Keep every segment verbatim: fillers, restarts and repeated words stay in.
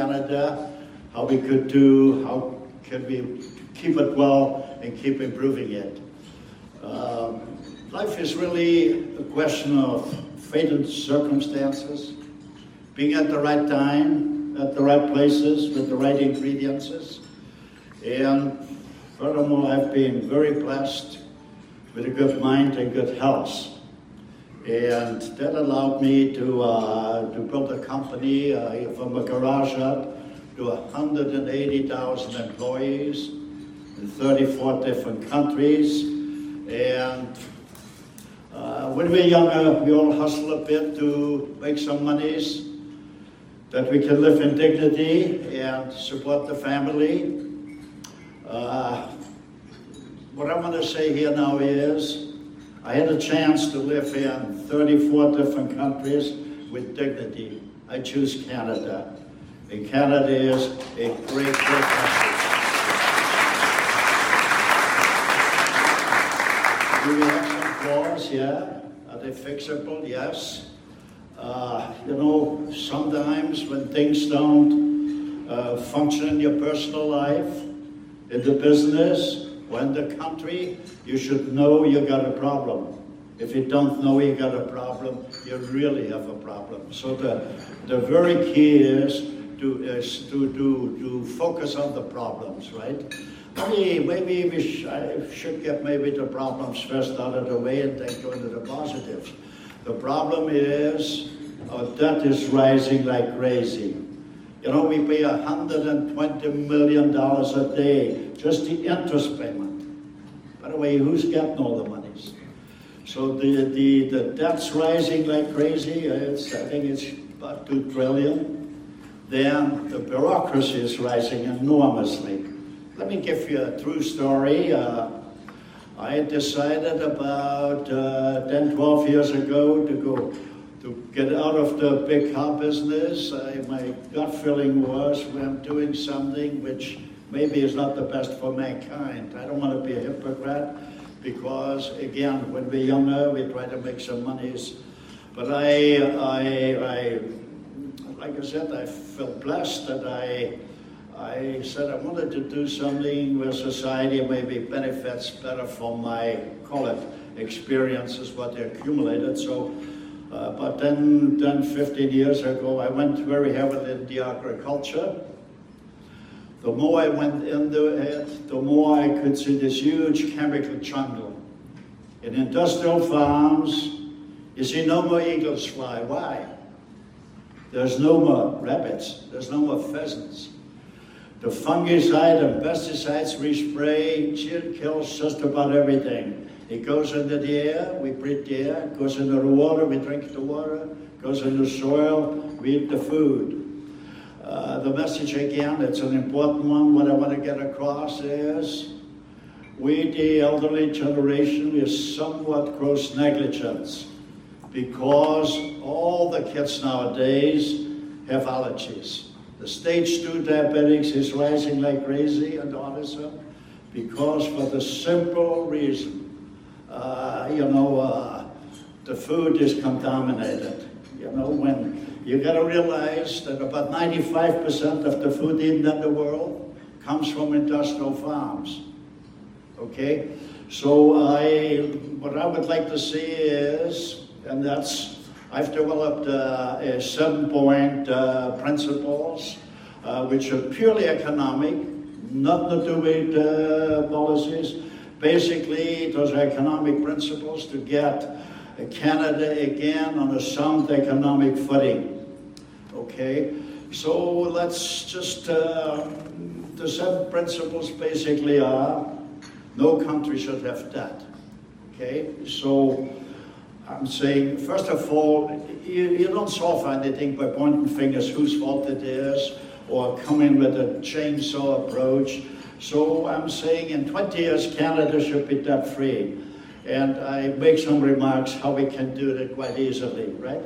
Canada, how we could do, how can we keep it well and keep improving it. Um, life is really a question of fate and circumstances, being at the right time, at the right places, with the right ingredients. And furthermore, I've been very blessed with a good mind and good health. And that allowed me to, uh, to build a company uh, from a garage up to one hundred eighty thousand employees in thirty-four different countries. And uh, when we're younger, we all hustle a bit to make some monies that we can live in dignity and support the family. Uh, what I want to say here now is, I had a chance to live in thirty-four different countries with dignity. I choose Canada. And Canada is a great, great country. Do we have some flaws? Yeah. Are they fixable? Yes. Uh, you know, sometimes when things don't uh, function in your personal life, in the business, or in the country, you should know you got a problem. If you don't know you got a problem, you really have a problem. So the, the very key is to, is to, to, to focus on the problems, right? Maybe, maybe we sh I should get maybe the problems first out of the way and then go into the positives. The problem is our debt is rising like crazy. You know, we pay one hundred twenty million dollars a day, just the interest payment. By the way, who's getting all the monies? So the, the, the debt's rising like crazy. It's, I think it's about two trillion. Then the bureaucracy is rising enormously. Let me give you a true story. Uh, I decided about uh, ten, twelve years ago to go to get out of the big car business. I, my gut feeling was I'm doing something which maybe is not the best for mankind. I don't want to be a hypocrite because, again, when we're younger, we try to make some monies. But I, I, I like I said, I felt blessed that I I said I wanted to do something where society maybe benefits better from my, call it, experiences, what they accumulated. So, uh, but then, then fifteen years ago, I went very heavily into agriculture. The more I went into it, the more I could see this huge chemical jungle. In industrial farms, you see no more eagles fly. Why? There's no more rabbits. There's no more pheasants. The fungicide and pesticides we spray kills just about everything. It goes into the air, we breathe the air. It goes into the water, we drink the water. It goes into the soil, we eat the food. Uh, the message again, it's an important one. What I want to get across is, we, the elderly generation, is somewhat gross negligence because all the kids nowadays have allergies. The stage two diabetics is rising like crazy and autism because for the simple reason, uh, you know, uh, the food is contaminated. You know, when you got to realize that about ninety-five percent of the food eaten in the world comes from industrial farms. Okay, so I, what I would like to see is, and that's, I've developed uh, a seven-point uh, principles, uh, which are purely economic, nothing to do with uh, policies. Basically, those are economic principles to get Canada again on a sound economic footing. Okay, so let's just, uh, the seven principles basically are, no country should have debt. Okay, so I'm saying, first of all, you, you don't solve anything by pointing fingers whose fault it is or coming with a chainsaw approach. So I'm saying in twenty years, Canada should be debt-free. And I make some remarks how we can do that quite easily, right?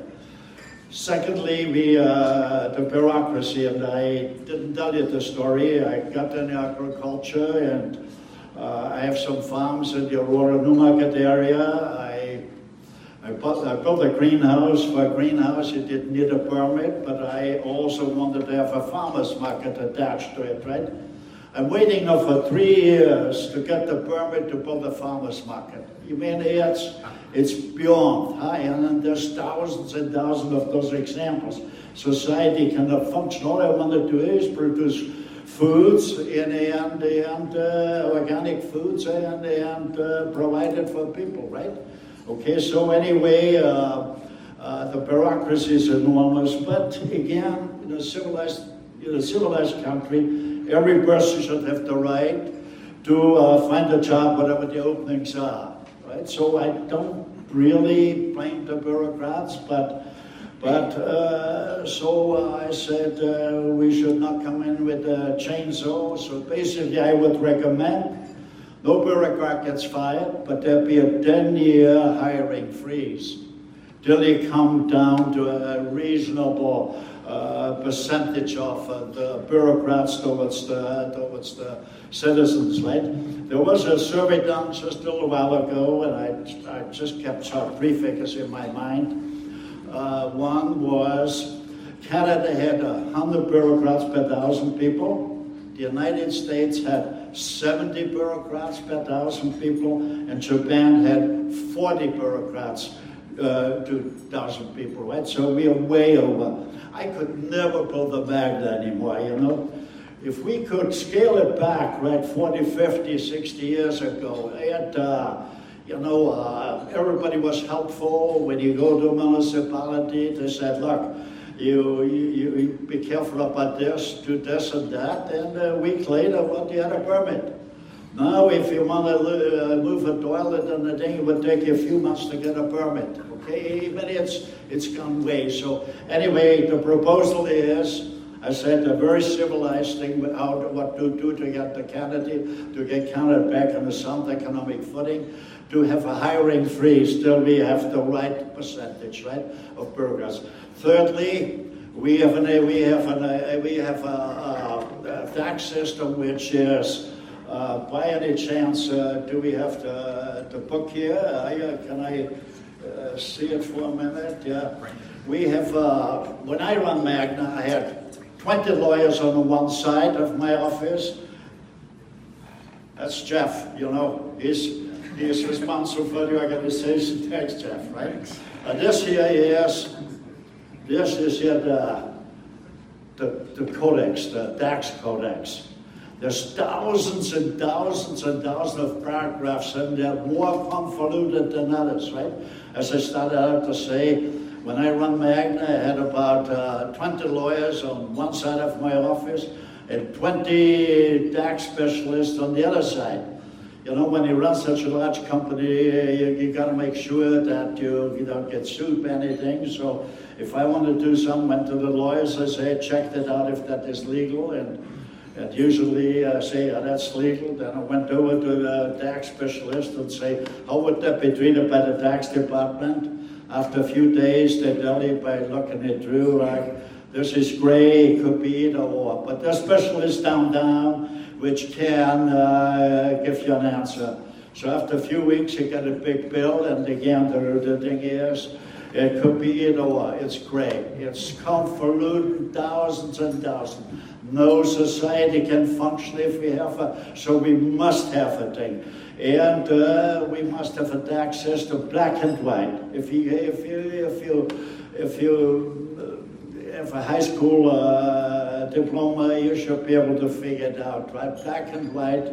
Secondly, we, uh, the bureaucracy, and I didn't tell you the story. I got into agriculture, and uh, I have some farms in the Aurora, Newmarket area. I, I built, I built a greenhouse. For a greenhouse, you didn't need a permit, but I also wanted to have a farmer's market attached to it, right? I'm waiting now for three years to get the permit to build a farmer's market. You mean it's, it's beyond, huh? And then there's thousands and thousands of those examples. Society cannot function. All I want to do is produce foods and, and, and uh, organic foods and, and uh, provide it for people, right? Okay, so anyway, uh, uh, the bureaucracy is enormous, but again, in a civilized, in a civilized country, every person should have the right to uh, find a job, whatever the openings are, right? So I don't really blame the bureaucrats, but But, uh, so uh, I said uh, we should not come in with a chainsaw. So basically I would recommend no bureaucrat gets fired, but there be a ten-year hiring freeze till you come down to a reasonable uh, percentage of uh, the bureaucrats towards the, towards the citizens, right? There was a survey done just a little while ago, and I, I just kept sort of three figures in my mind. Uh, one was Canada had one hundred bureaucrats per thousand people. The United States had seventy bureaucrats per thousand people, and Japan had forty bureaucrats uh, to one thousand people, right? So we are way over. I could never build a Magna anymore, you know? If we could scale it back, right, forty, fifty, sixty years ago, it, uh, You know, uh, everybody was helpful. When you go to a municipality, they said, look, you, you, you be careful about this, do this and that, and a week later, well, you had a permit. Now, if you want to uh, move a toilet and the thing, it would take you a few months to get a permit, okay? Even it's, it's gone way. So anyway, the proposal is, I said, a very civilized thing, how to, what to do to get the Canada, to get Canada back on a sound economic footing, to have a hiring freeze till we have the right percentage, right, of bureaucrats. Thirdly, we have an, we have an, we have a, a, a tax system which is, uh, by any chance, uh, do we have the, the book here? Uh, can I uh, see it for a minute? Yeah. We have, uh, when I run Magna, I had twenty lawyers on the one side of my office. That's Jeff, you know, he's, he is responsible for the organization. Thanks, Jeff, right? And this here is, this is here the, the, the codex, the tax codex. There's thousands and thousands and thousands of paragraphs, and they're more convoluted than others, right? As I started out to say, when I run Magna, I had about uh, twenty lawyers on one side of my office and twenty tax specialists on the other side. You know, when you run such a large company, you, you got to make sure that you, you don't get sued by anything. So if I want to do something, went to the lawyers, I say, check that out if that is legal. And, and usually I say, oh, that's legal. Then I went over to the tax specialist and say, how would that be treated by the tax department? After a few days, they tell you by looking it through, like, this is gray, it could be either or. But there's specialists down down which can uh, give you an answer. So after a few weeks, you get a big bill, and again, the, the thing is, it could be either or. It's gray. It's convoluted, thousands and thousands. No society can function if we have a, so we must have a thing. And uh, we must have a tax system, black and white. If you, if you, if you, if you have a high school uh, diploma, you should be able to figure it out, right? Black and white,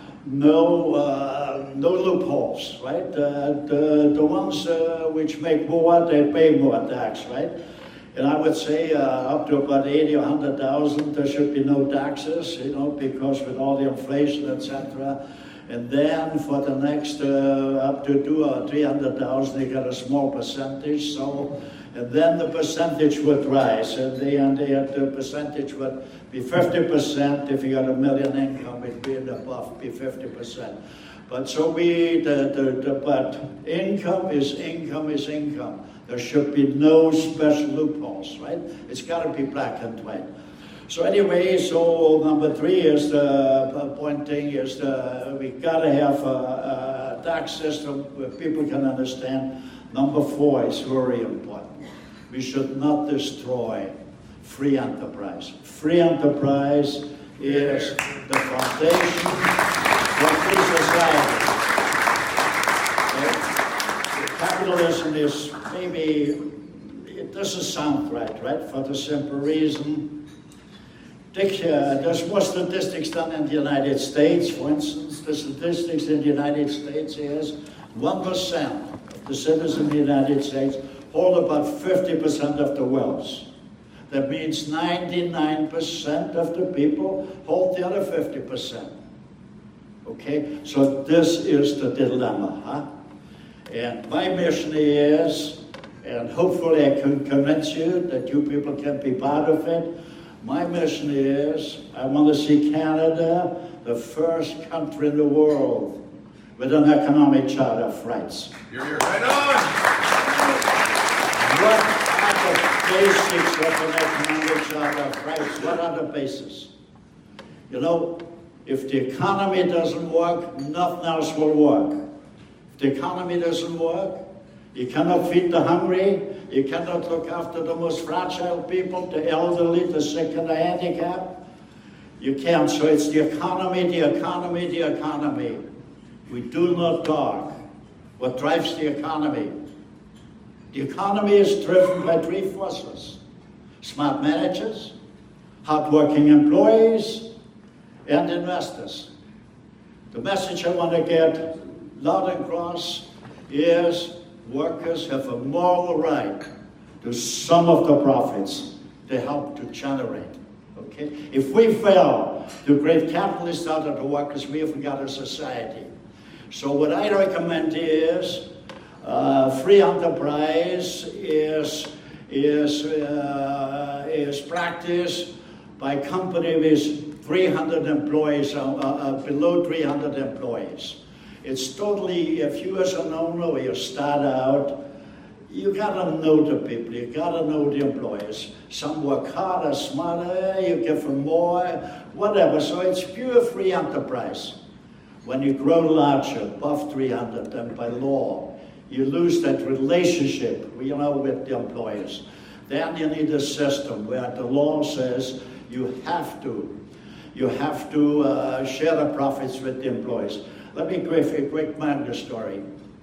no, uh, no loopholes, right? Uh, the the ones uh, which make more, they pay more tax, right? And I would say uh, up to about eighty or one hundred thousand, there should be no taxes, you know, because with all the inflation, et cetera. And then for the next uh, up to two or three hundred thousand, they get a small percentage. So, and then the percentage would rise, and the and the, the percentage would be fifty percent. If you got a million income, it'd be above, be fifty percent. But so we, the, the, the but income is income is income. There should be no special loopholes, right? It's got to be black and white. So anyway, so number three is the point thing is the, we got to have a, a tax system where people can understand Number four is very important. We should not destroy free enterprise. Free enterprise is the foundation for free society. Okay? Capitalism is maybe, it doesn't sound right, right? For the simple reason, Dick, uh, there's more statistics done in the United States. For instance, the statistics in the United States is one percent of the citizens in the United States hold about fifty percent of the wealth. That means ninety-nine percent of the people hold the other fifty percent. Okay, so this is the dilemma, huh? And my mission is, and hopefully I can convince you that you people can be part of it. My mission is, I want to see Canada the first country in the world with an economic charter of rights. You're, you're right on! What are the basics of an economic charter of rights? What are the bases? You know, if the economy doesn't work, nothing else will work. If the economy doesn't work, you cannot feed the hungry, you cannot look after the most fragile people, the elderly, the sick, and the handicapped. You can't. So it's the economy, the economy, the economy. We do not talk. What drives the economy? The economy is driven by three forces: smart managers, hardworking employees, and investors. The message I want to get loud and cross is workers have a moral right to some of the profits they help to generate. Okay? If we fail to create capitalists out of the workers, we have got a society. So what I recommend is uh, free enterprise is is uh, is practiced by company with three hundred employees, uh, uh, below three hundred employees. It's totally, if you as an owner or you start out, you gotta know the people, you gotta know the employees. Some work harder, smarter, you give them more, whatever. So it's pure free enterprise. When you grow larger, above three hundred, then by law, you lose that relationship, you know, with the employers. Then you need a system where the law says you have to, you have to uh, share the profits with the employees. Let me give you a quick Magna story.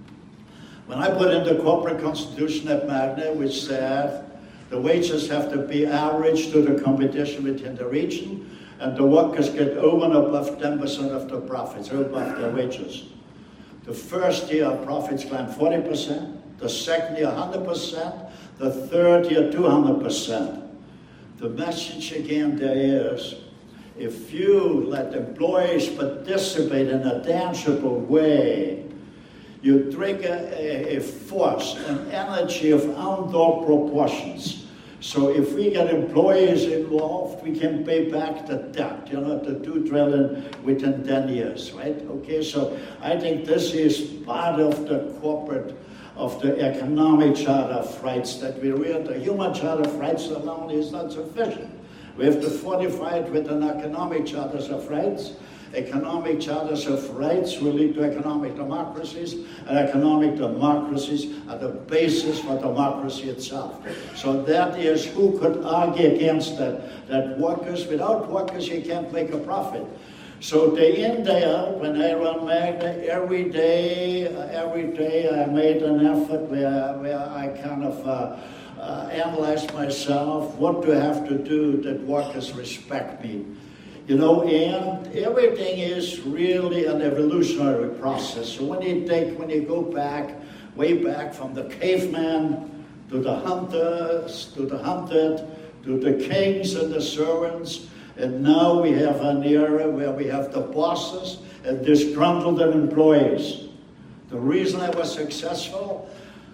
When I put in the corporate constitution at Magna, which said the wages have to be average to the competition within the region, and the workers get over and above ten percent of the profits, or above their wages. The first year profits climbed forty percent, the second year one hundred percent, the third year two hundred percent. The message again there is, if you let employees participate in a tangible way, you trigger a, a force, an energy of untold proportions. So if we get employees involved, we can pay back the debt, you know, the two trillion within ten years, right? Okay, so I think this is part of the corporate, of the economic charter of rights that we read. The human charter of rights alone is not sufficient. We have to fortify it with an economic charters of rights. Economic charters of rights will lead to economic democracies, and economic democracies are the basis for democracy itself. So that is, who could argue against that? That workers, without workers, you can't make a profit. So day in, day out, when I run Magna, every day, uh, every day I made an effort where, where I kind of uh, uh, analyzed myself, what do I have to do that workers respect me? You know, and everything is really an evolutionary process. So when you take, when you go back, way back from the caveman to the hunters, to the hunted, to the kings and the servants, and now we have an era where we have the bosses and disgruntled employees. The reason I was successful,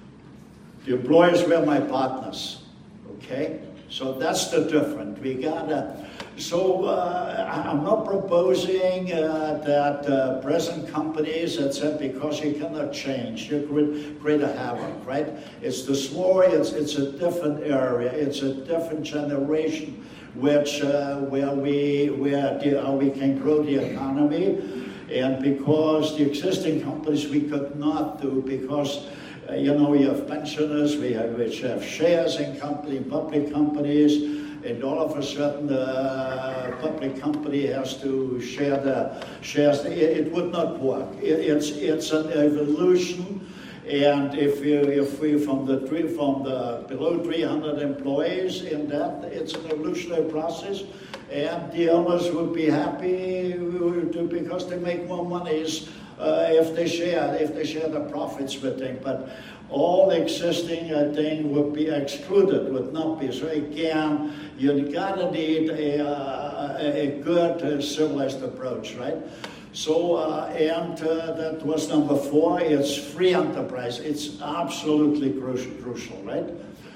the employees were my partners, okay? So that's the difference. We gotta, so uh, I'm not proposing uh, that uh, present companies, et cetera, because you cannot change, you create, create a havoc, right? It's the slower, it's, it's a different area, it's a different generation, which uh, where we where the, uh, we can grow the economy, and because the existing companies we could not do, because Uh, you know, you have pensioners, we have, which have shares in company, public companies, and all of a sudden the uh, public company has to share the shares. It, it would not work. It, it's it's an evolution, and if you if we from the three from the below three hundred employees in that, it's an evolutionary process, and the owners would be happy because they make more monies uh, if they share if they share the profits with them. But all existing, I think, would be excluded, would not be. So again, you gotta need a, uh, a good uh, civilized approach, right? So, uh, and uh, that was number four, it's free enterprise. It's absolutely crucial, crucial right?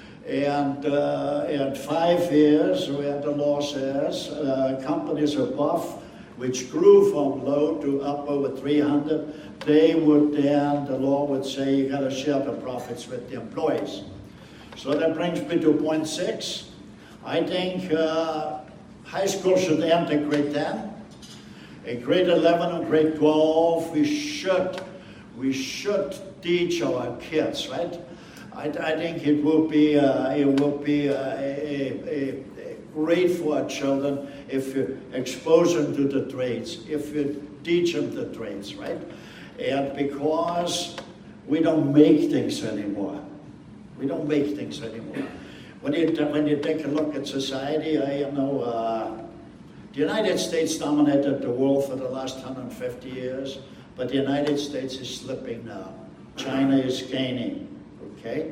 And uh, and five years, where the law says, uh, companies above, which grew from low to up over three hundred, they would then, the law would say, you gotta share the profits with the employees. So that brings me to point six. I think uh, high school should end at grade ten. In grade eleven and grade twelve, we should, we should teach our kids, right? I, I think it will be, uh, it will be uh, a, a, a great for our children if you expose them to the trades, if you teach them the trades, right? And because we don't make things anymore. We don't make things anymore. When you, when you take a look at society, I you know, uh, the United States dominated the world for the last one hundred fifty years, but the United States is slipping now. China is gaining, okay?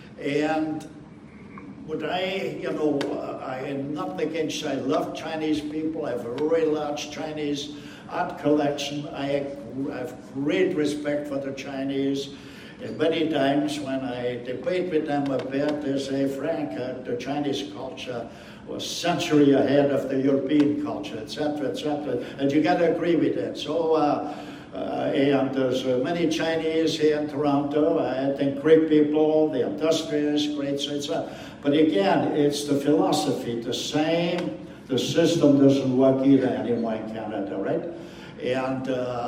And would I, you know, I am not against, I love Chinese people, I have a very large Chinese art collection, I have great respect for the Chinese. And many times when I debate with them a bit, they say, Frank, uh, the Chinese culture was century ahead of the European culture, et cetera, et cetera. And you got to agree with that. So, uh, uh, and there's uh, many Chinese here in Toronto. I think great people, the industrious, great, et cetera. But again, it's the philosophy, the same. The system doesn't work either anymore in Canada, right? And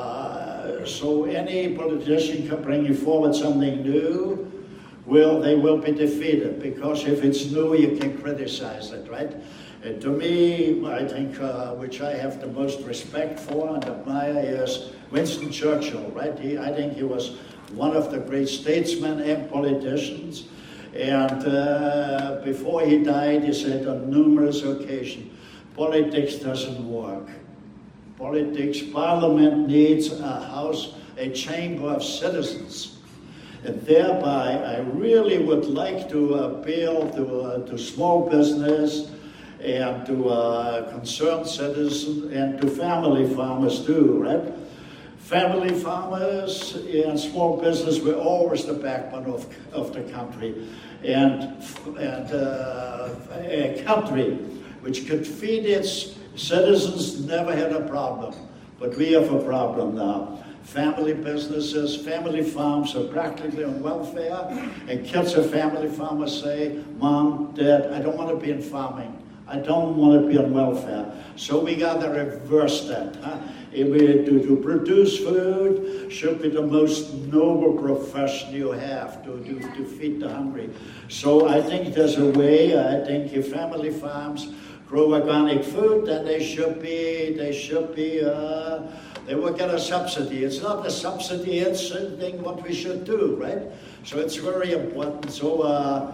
uh, so any politician can bring you forward something new, well, they will be defeated, because if it's new, you can criticize it, right? And to me, I think, uh, which I have the most respect for and admire, is Winston Churchill, right? He, I think he was one of the great statesmen and politicians. And uh, before he died, he said on numerous occasions, politics doesn't work. Politics, Parliament needs a house, a chamber of citizens. And thereby, I really would like to appeal to, uh, to small business and to uh, concerned citizens and to family farmers too, right? Family farmers and small business were always the backbone of, of the country. And, and uh, a country which could feed its citizens never had a problem, but we have a problem now. Family businesses, family farms are practically on welfare, and kids of family farmers say, Mom, Dad, I don't want to be in farming. I don't want to be on welfare. So we got to reverse that. Huh? If we, to, to produce food should be the most noble profession you have, to, to, to feed the hungry. So I think there's a way. I think if family farms grow organic food, then they should be, they should be, uh, they will get a subsidy. It's not a subsidy, it's a thing what we should do, right? So it's very important. So, uh,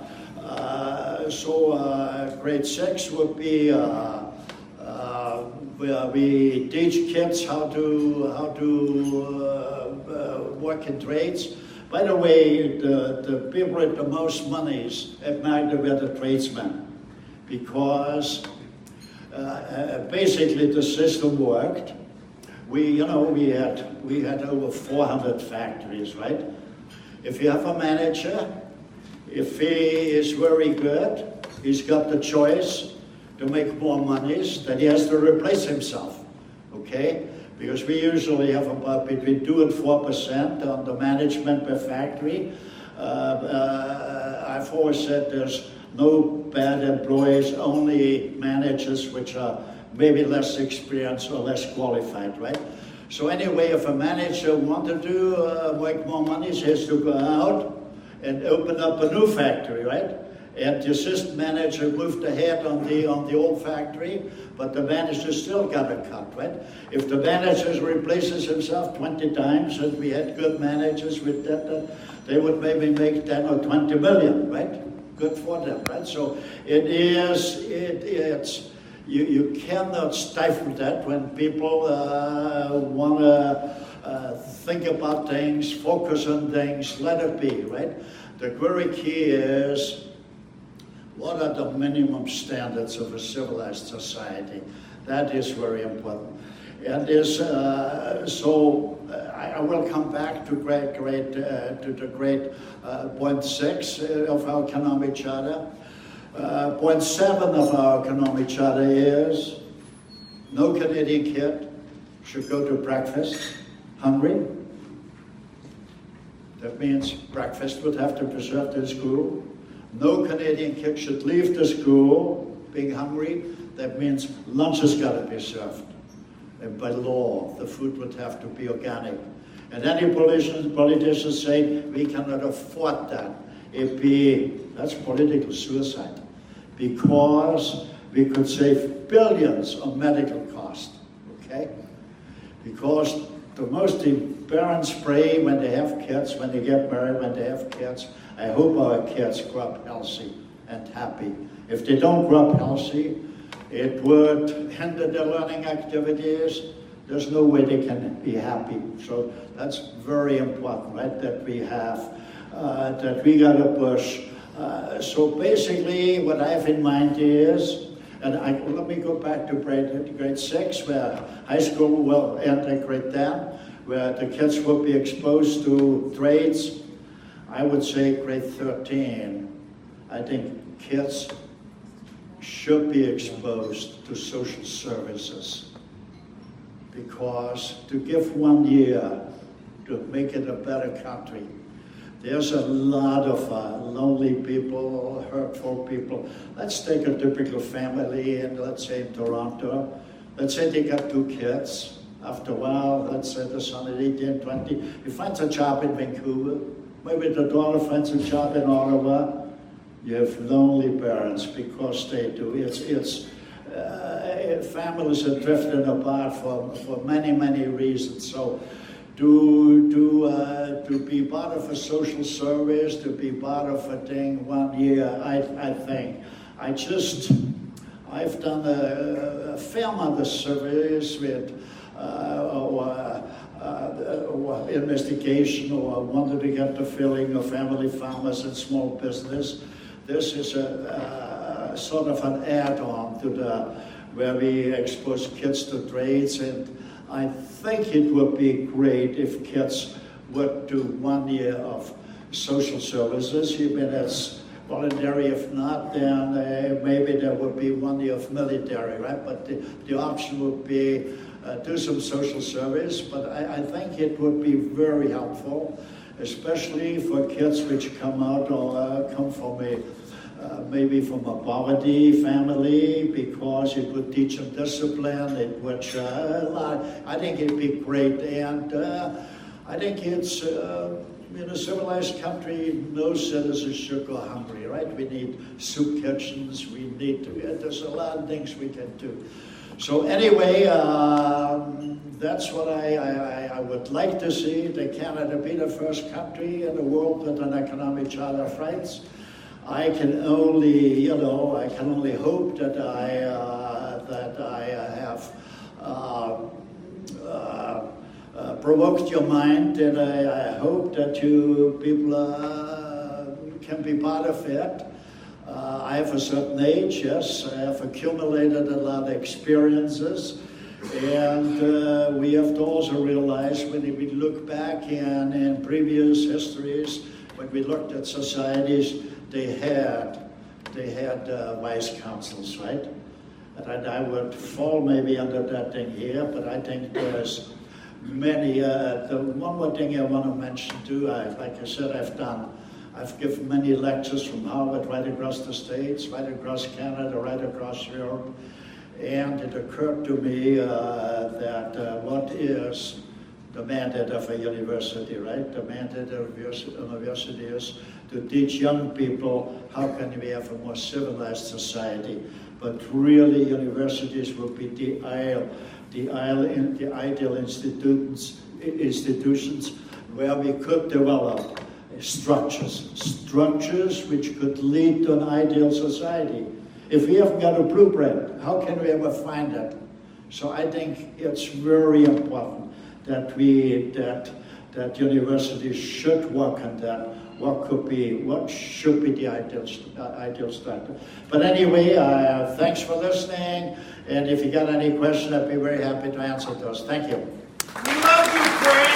uh, so uh, grade six would be, uh, uh, where we teach kids how to, how to uh, uh, work in trades. By the way, the, the people with the most monies at Magna were the tradesmen, because uh, basically the system worked. We, you know, we had, we had over four hundred factories, right? If you have a manager, if he is very good, he's got the choice to make more monies, then he has to replace himself, okay? Because we usually have about between two and four percent on the management per factory. Uh, uh, I've always said there's no bad employees, only managers which are maybe less experienced or less qualified, right? So anyway, if a manager wanted to uh, make more money, he has to go out and open up a new factory, right? And the assistant manager moved ahead on the on the old factory, but the manager still got a cut, right? If the manager replaces himself twenty times, and we had good managers with that, uh, they would maybe make ten or twenty million, right? Good for them, right? So it is, it, it's, you, you cannot stifle that when people uh, want to uh, think about things, focus on things, let it be, right? The very key is, what are the minimum standards of a civilized society? That is very important. And is, uh, so uh, I, I will come back to great, great, uh, to the great uh, point six uh, of our economic charter. Uh, point seven of our economic charter is no Canadian kid should go to breakfast hungry. That means breakfast would have to be served in school. No Canadian kid should leave the school being hungry. That means lunch has got to be served. And by law, the food would have to be organic. And any politicians, politicians say, we cannot afford that. It be, that's political suicide. Because we could save billions on medical costs, okay? Because the most parents pray when they have kids, when they get married, when they have kids, I hope our kids grow up healthy and happy. If they don't grow up healthy, it would hinder their learning activities. There's no way they can be happy. So that's very important, right? That we have, uh, that we got to push. Uh, so basically, what I have in mind is, and I, let me go back to grade, grade six, where high school will end at grade ten, where the kids will be exposed to trades. I would say grade thirteen, I think kids should be exposed to social services, because to give one year to make it a better country, there's a lot of uh, lonely people, hurtful people. Let's take a typical family, and let's say in Toronto, let's say they got two kids. After a while, let's say the son is eighteen, twenty, he finds a job in Vancouver, maybe the daughter finds a job in Ottawa. You have lonely parents because they do. It's, it's uh, families are drifting apart for, for many, many reasons. So to, to, uh, to be part of a social service, to be part of a thing one year, I, I think. I just, I've done a, a fair amount of surveys with uh, or, uh, or investigation, or wanted to get the feeling of family farmers and small business. This is a, a sort of an add-on to the, where we expose kids to trades, and I think it would be great if kids would do one year of social services, even as voluntary. If not, then uh, maybe there would be one year of military, right? But the, the option would be uh, do some social service, but I, I think it would be very helpful, especially for kids which come out or uh, come from a, uh, maybe from a poverty family, because it would teach them discipline, it would, uh, I think it'd be great, and uh, I think it's, uh, in a civilized country, no citizens should go hungry, right? We need soup kitchens, we need to, there's a lot of things we can do. So anyway, um, that's what I, I, I would like to see, that Canada be the first country in the world with an economic charter of rights. I can only, you know, I can only hope that I, uh, that I have uh, uh, uh, provoked your mind, and I, I hope that you people uh, can be part of it. Uh, I have a certain age, yes, I have accumulated a lot of experiences, and uh, we have to also realize when we look back in, in previous histories, when we looked at societies, they had, they had uh, wise counsels, right? And I, I would fall maybe under that thing here, but I think there's many, uh, the one more thing I want to mention too, I, like I said, I've done I've given many lectures from Harvard right across the States, right across Canada, right across Europe, and it occurred to me uh, that uh, what is the mandate of a university, right? The mandate of a university is to teach young people how can we have a more civilized society. But really, universities will be the ideal, the ideal, in, the ideal institutions, institutions where we could develop structures, structures which could lead to an ideal society. If we haven't got a blueprint, how can we ever find that? So I think it's very important that we, that, that universities should work on that. What could be, what should be the ideal, uh, ideal structure. But anyway, uh, thanks for listening. And if you got any questions, I'd be very happy to answer those. Thank you. We love you, Frank.